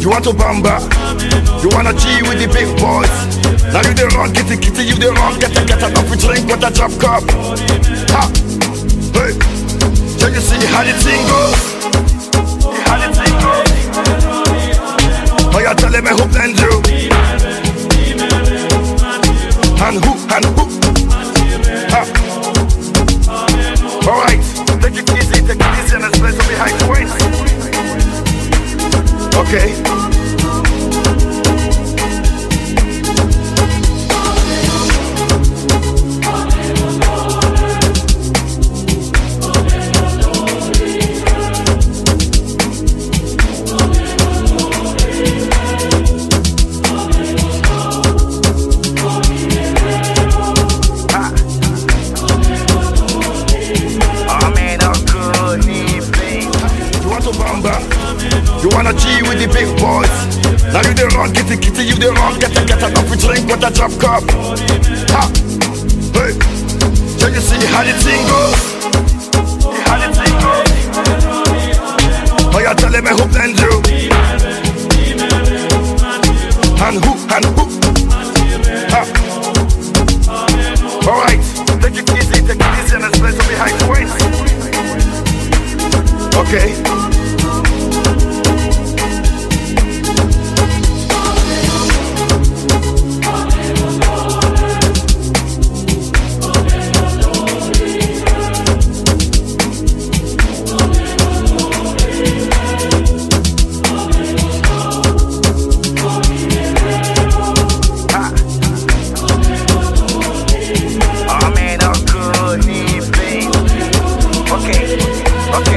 You want to bamba? You wanna G with the big boys? Now you the wrong, kitty kitty, you the wrong, get enough to drink with a drop cup. Ha! Hey! Can you see how the thing goes? How the thing goes? Oh, you telling me who blend you? And who? Ha! Alright, take it easy and let's play some behind the waist. Okay. You wanna G with the big boys? Now you the wrong, kitty kitty, you the wrong, get enough to drink with a drop cup. Ha! Hey! Can you see how the thing goes? How the thing goes? Oh, you telling me who blend you? And who? Ha! Alright, take it easy and let's play some behind the waist. Okay.